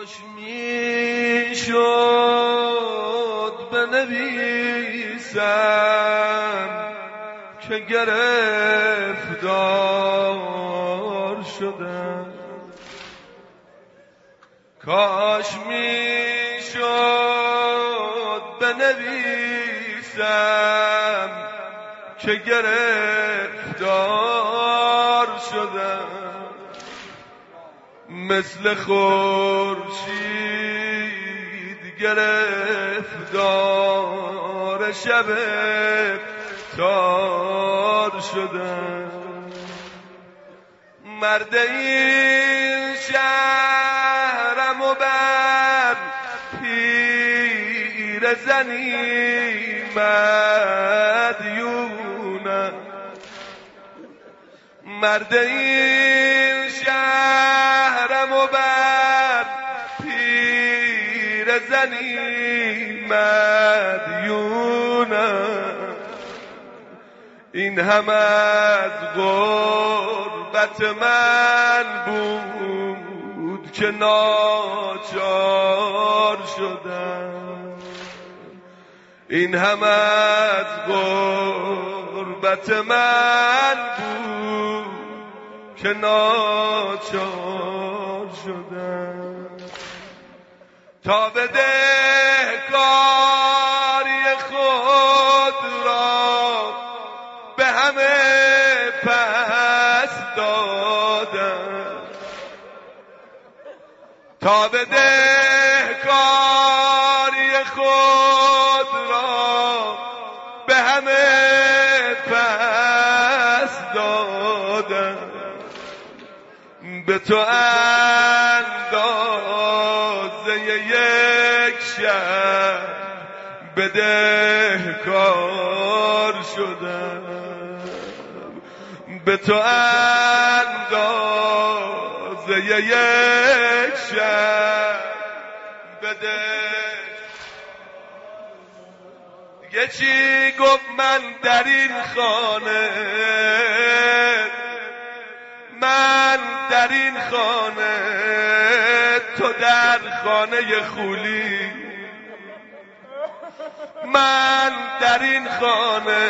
کاش میشد بنویسم که گرفتار شدم. کاش میشد بنویسم که گرفتار شدم. مثل خورشید گرفتار شب تار شدم. مرد این شهرم و بر پیرزنی مدیونم. مرد این شهرم و بر پیرزنی مدیونم. این هم از غربت من بود که ناچار شدم. این هم از غربت من بود که ناچار شدم. تا بده کاری خود را به همه پس دادم. تا بده کاری خود را به همه پس دادم. به تو اندازه یک شب بدهکار شدم. به تو اندازه یک شب یه چی گفت من در این خانه، من در این خانه، تو در خانه خولی. من در این خانه،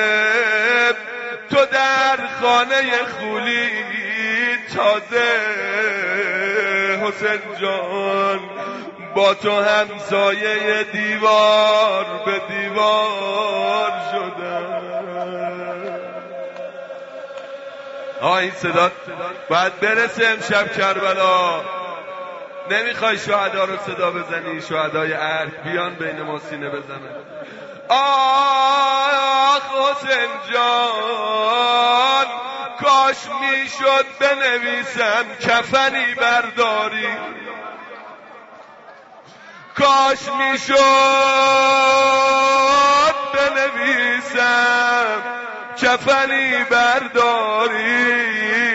تو در خانه خولی. تازه حسین جان با تو همسایه دیوار به دیوار شدم. این صدا باید برسه امشب کربلا. نمیخوای شهدا رو صدا بزنی؟ شهدای ارگ بیان بین ما سینه بزنن. آخ حسین جان، کاش میشد بنویسم کفنی برداری. کاش میشد بنویسم کفنی برداری.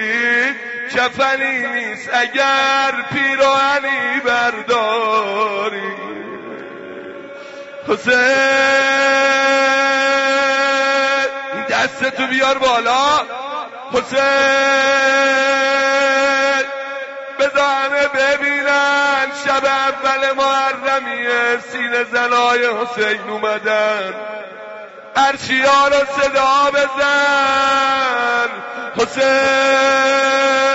کفنی نیست اگر پیراهنی برداری. حسین این دستتو بیار بالا. حسین بذار ببینن شب اول محرمیه سینه زنای حسین اومدن. عرشیا رو صدا بزن. حسین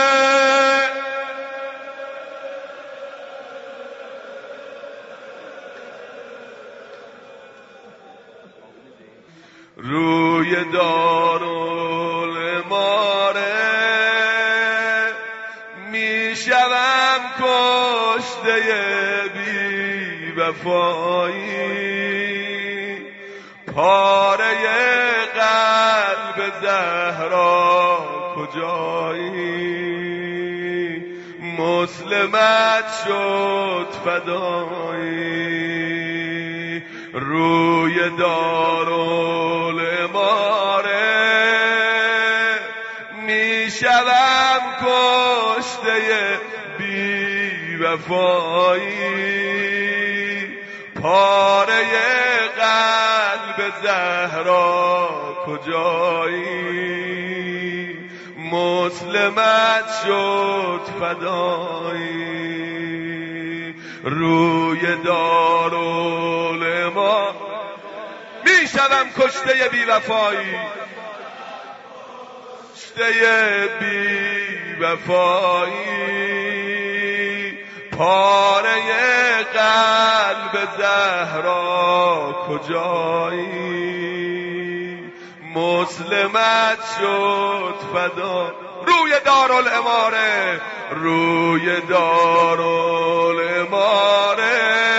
روی دارالماره میشوم کشته بی وفایی. پاره قلب زهرا کجایی؟ مسلمت شد فدایی. روی دارالماره میشوم کشته بی وفایی. پاره قلب زهرا کجایی؟ مسلمت شد فدایی. روی دارالاماره میشوم کشته بی وفایی، کشته بی وفایی، پاره قلب زهرا کجایی؟ مسلمت شد فدا روی دارالاماره، روی دارالاماره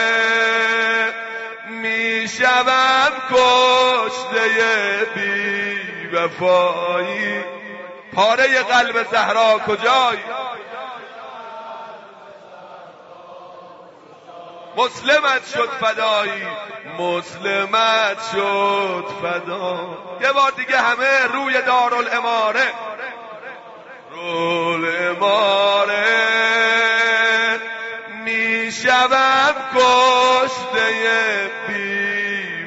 میشوم کشته بی وفایی، پاره قلب زهرا کجایی؟ مسلمت شد فدایی، مسلمت شد فدا. یه بار دیگه همه روی دارالاماره، دارالاماره میشوم کشته بی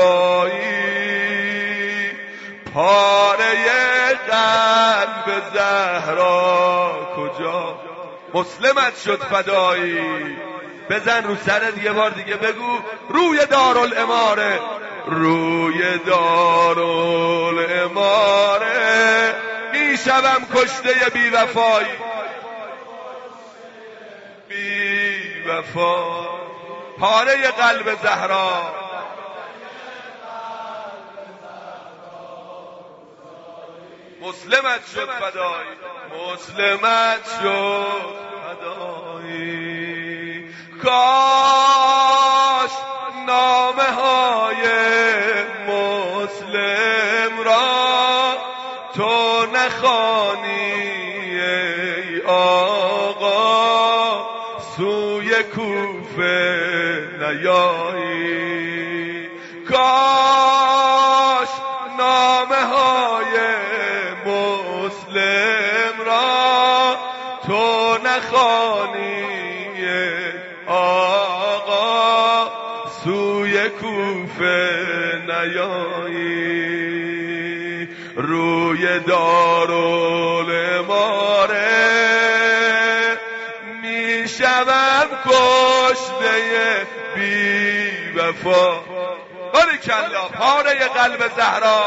وفایی، پاره قلب زهرا کجا؟ مسلمت شد فدایی. بزن رو سرت یه بار دیگه بگو روی دارالاماره، روی دارالاماره میشوم کشته بی وفایی، بی وفا، پاره قلب زهرا. مسلمت شد فدایی، مسلمت شد فدایی. کاش نامه های مسلم را تو نخوانی ای آقا، سوی کوفه نیایی. کاش نامه های مسلم را تو نخوانی آقا، سوی کوفه نیایی. روی دارالاماره میشوم کشته بی وفا. باریکلا، پاره قلب زهرا.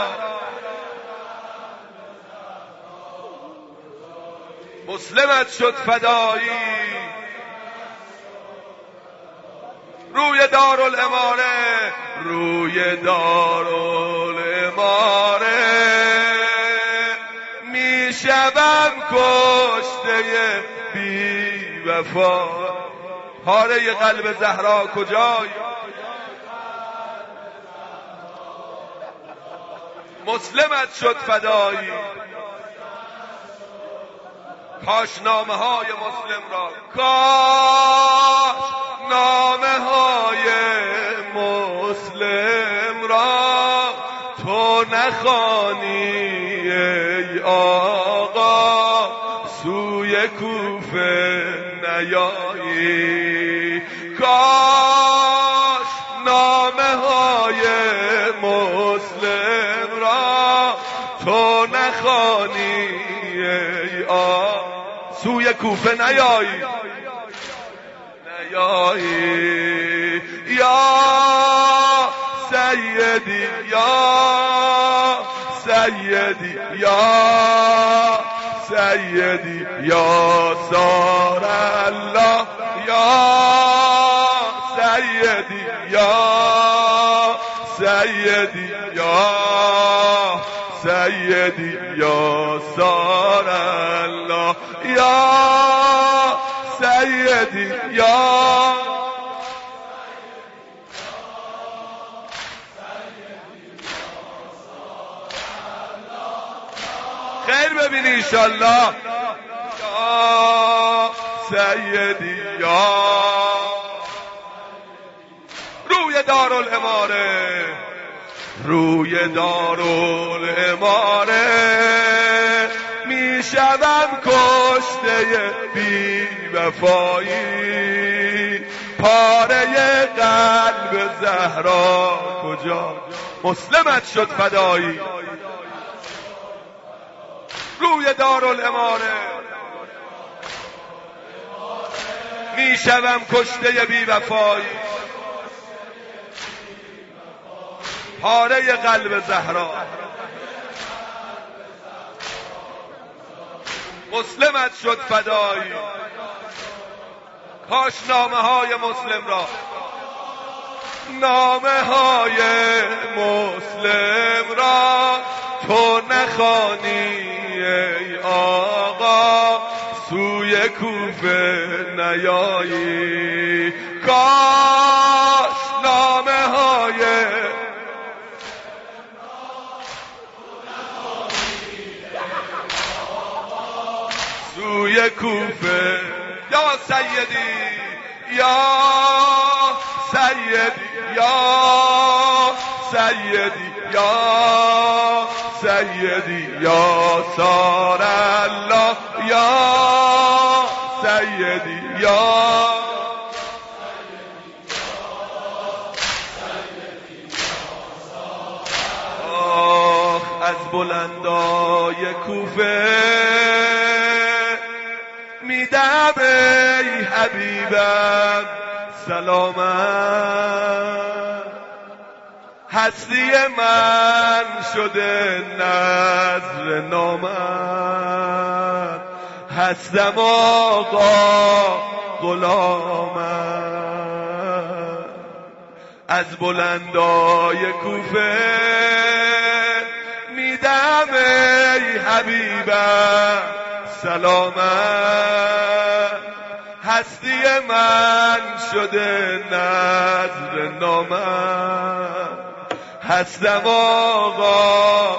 مسلمت شد فدایی، روی دارالاماره، روی دارالاماره میشوم کشته بی وفا، پاره قلب زهرا کجایی؟ مسلمت شد فدایی. کاش نامه های مسلم را، کاش نامه های مسلم را تو نخوانی ای آقا، سوی کوفه نیایی. کاش نامه های مسلم را تو نخوانی ای آقا، سوی کوفه نیایی. نیایی یا سیدی، یا سیدی، یا سیدی، یا سار الله، یا سیدی، یا سیدی، یا سیدی، یا سار الله، یا سیدی، یا خیر ببینی انشالله. یا سیدی، یا روی دارالاماره، روی دارالاماره میشوم کشته بی وفایی، پاره قلب زهرا کجا؟ مسلمت شد فدایی، روی دارالاماره میشوم کشته بی وفایی، پاره قلب زهرا. مسلمت شد فدایی، کاش نامه های مسلم را، نامه های مسلم را تو نخوانی ای آقا، سوی کوفه نیایی. کاش نامه های سوی کوفه، یا سیدی یا سیدی یا سیدی یا سیدی یا سار الله یا سیدی یا آخ از بلندای کوفه میدم ای حبیبم سلامت، هستی من شده نذر نامت، هستم آقا غلامت. از بلندای کوفه میدم ای حبیبم سلامت، هستی من شده نذر نامت، هستم آقا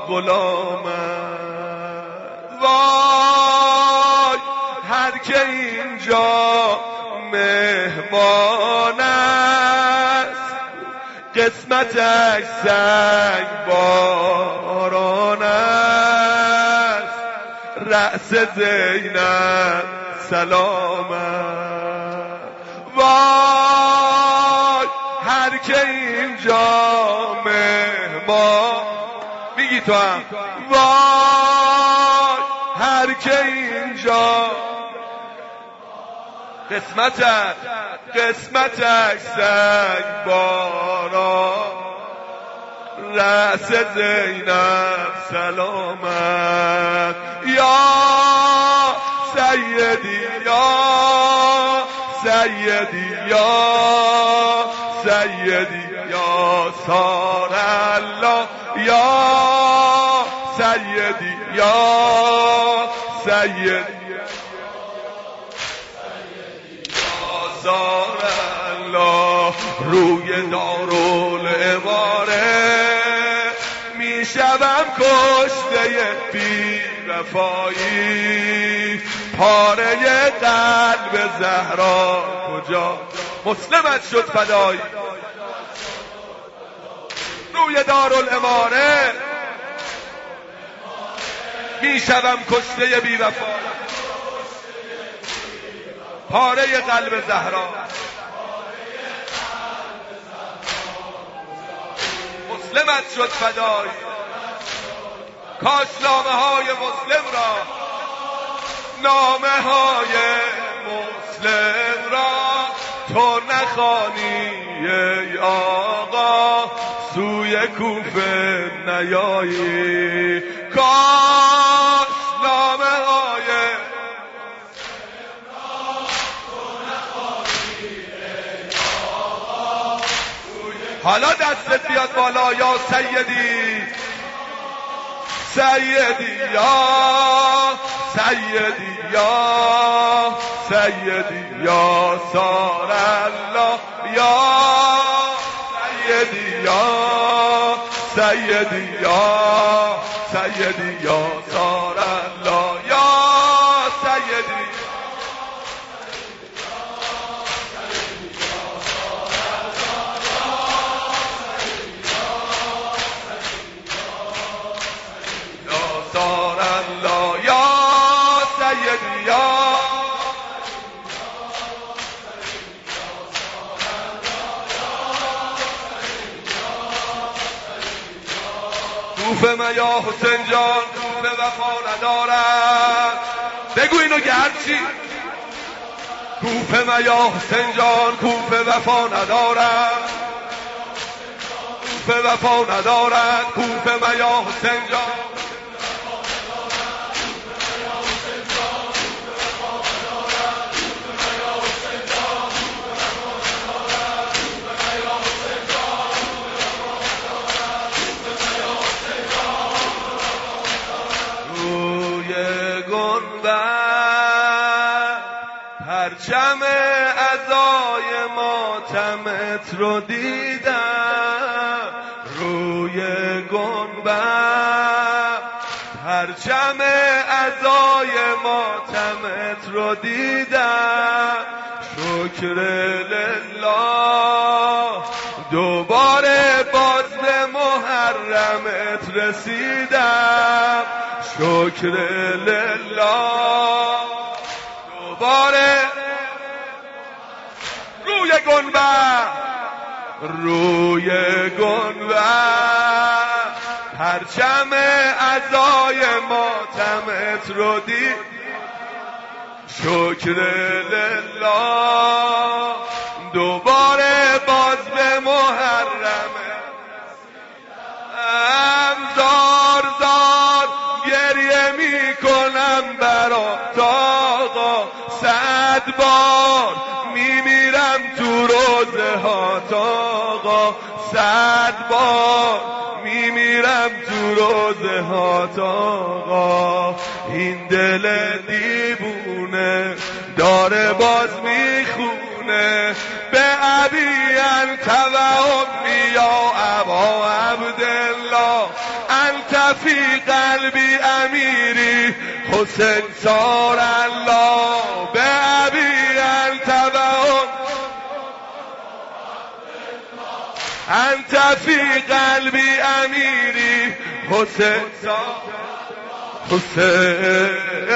غلامت. وای هر که اینجا مهمان است، قسمتش سنگ باران است، رأس زینب سلامت. وای هر که اینجا مهمان، میگی تو هم وای هر که اینجا قسمتش سنگ باران، رأس زینب سلامت. یا سیدی یا سیدی یا سیدی یا سار الله یا سیدی یا سیدی سار الله. روی دارالعماره میشوم کشته بی وفایی، پاره قلب زهرا کجا، مسلمت شد فدایی. روی دارالعماره میشوم کشته بی وفایی، پاره قلب زهرا. مسلمت شد فدایی، کاش نامه های مسلم را، نامه های مسلم را تو نخوانی ای آقا، سوی کوفه نیایی. کاش نامه های حالا دستت بیاد بالا، یا سیدی سیدی یا سیدی یا سیدی یا سار الله یا سیدی یا سیدی یا سیدی یا سار الله یا سیدی. کوفه من یا حسین جان، کوفه وفا ندارد. بگو اینو گرچی کوفه میا حسین جان کوفه وفا ندارد، کوفه وفا ندارد، کوفه میا حسین جان. پرچم عزای ماتمت رو دیدم روی گنبد، پرچم عزای ماتمت رو دیدم، شکر لله دوباره باز به محرمت رسیدم، شکر لله دوباره روی گنبد، روی گنبد پرچم عزای ماتمت رو دید، شکر لله دوباره باز به محرمت زار زار گریه می کنم برات آقا، 100 بار میمیرم تو روزه هات آقا، 100 بار میمیرم تو روزه هات آقا. این دل دیوونه داره باز میخونه به ابی انت و امی یا ابا عبدالله، انت فی قلبی امیری حسین صار الله، به ابی انت و انت فی قلبی امیری حسین صار حسین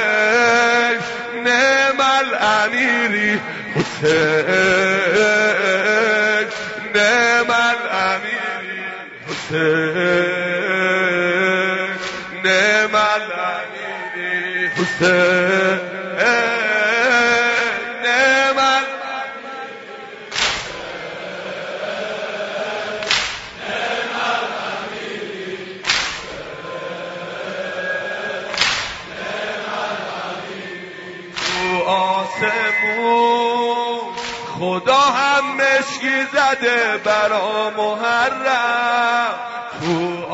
نعم الامیری حسین نعم الامیری حسین نعم الامیری حسین نعم آسمون خدا هم مشکی زده برا محرم، تو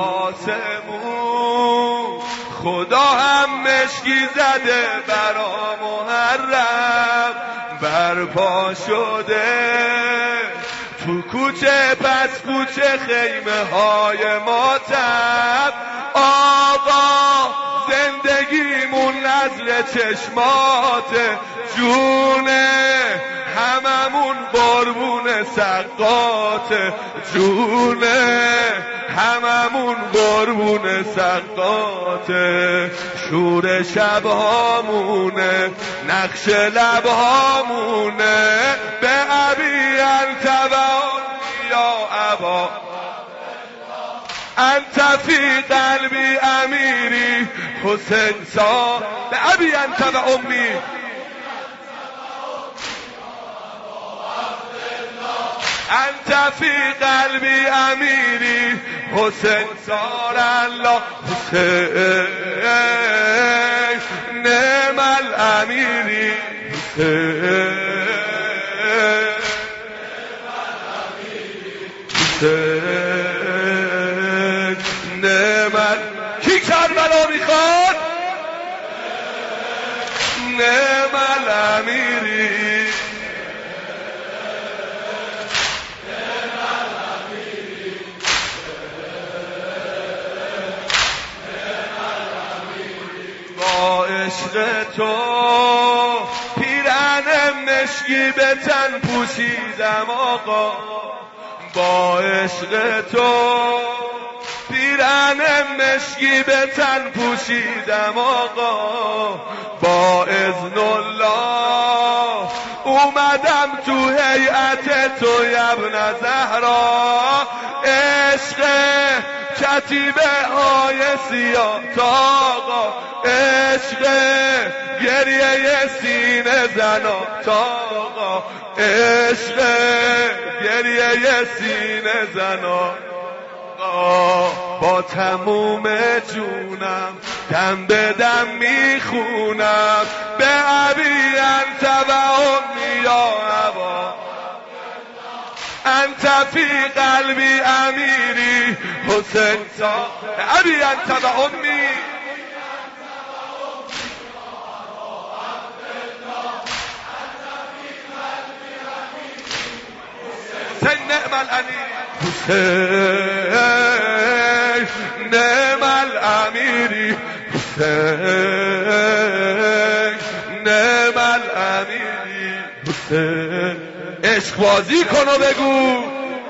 آسمون خدا هم مشکی زده برا محرم، برپا شده تو کوچه پس کوچه خیمه های ماتم آقا، زندگیمون نظر چشمات جونه، هممون قربون سقات جونه، هممون قربون سقات، شور شبهامونه نقش لبهامونه به ابی انت و یا ابا انت فی قلبی امیری حسین صار، به ابی انت و امی انت فی قلبی امیری حسین صار الله، حسین نعم الامیری حسین حسین نعم کی کربلا میخواد نعم الامیری با عشق تو پیرهن مشکی به تن پوشیدم آقا، با عشق تو پیرهن مشکی به تن پوشیدم آقا، با اذن الله اومدم تو هیئت تو ابن زهرا، عشق کتیبه های سیاه تاقا، عشق گریه سینه زنا تاقا، عشق گریه سینه زنا. با تموم جونم دم به دم میخونم به ابی انت و امی یا ابا، انت فی قلبی امیری حسین تا ابی انت و امی. حسین نعم الامیر، حسین نعم الامیری، حسین نعم الامیری، حسین. عشق بازی کن و بگو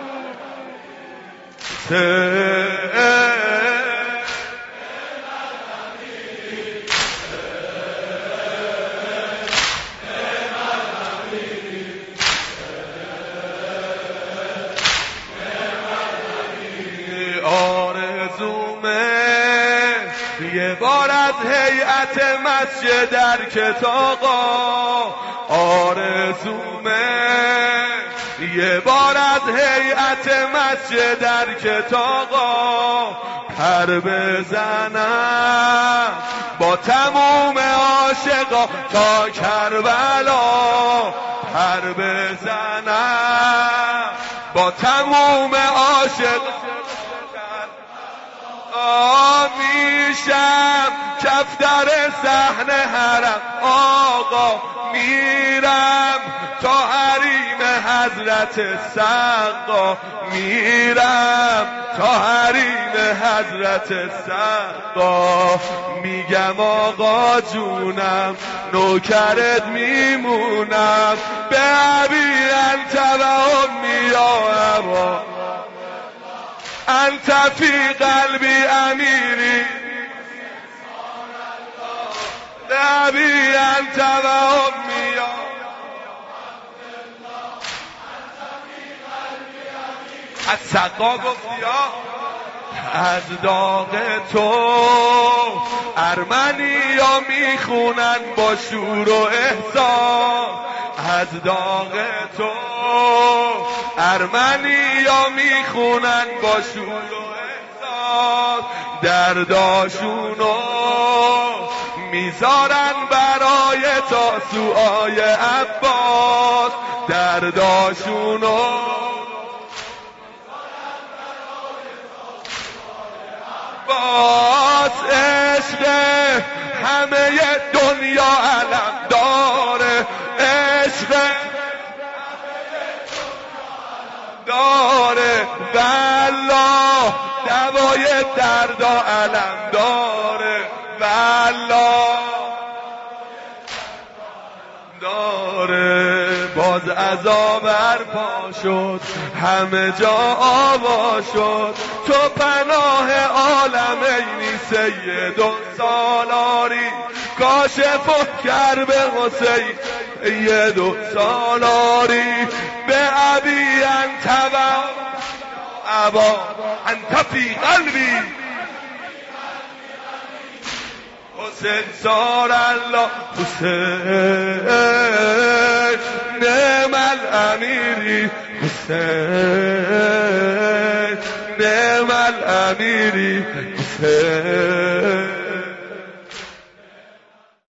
حسین. آرزومه یه بار از هیئت مسجد در کتاقا، آرزومه یه بار از هیئت مسجد در کتاقا، پر بزنم با تموم عاشقا تا کربلا، پر بزنم با تموم عاشقا میشم کفتر صحن حرم آقا، میرم تا حریم حضرت سقا، میرم تا حریم حضرت سقا. میگم آقا جونم نوکرت میمونم به ابی انت و امی یا ابا، انت فی قلبی امیری ابی انت و امی یا. از سقا گفتی از داغ تو ارمنیا میخونن با شور و احساس، از داغ تو ارمنیا میخونن با شور و احساس، درداشونو میذارن برای تاسوعای عباس، درداشونو باز. عشق همه دنیا علم داره، عشق داره والله دوای دردا علم داره، والله داره. باز عذاب برپا شد همه جا آوا شد، تو پناه عالمینی سید سالاری، کاشف و کرب حسین سید سالاری به ابی انت و ابا، انت فی قلبی حسین سار الله، حسین نعم الامیری، حسین نعم الامیری، حسین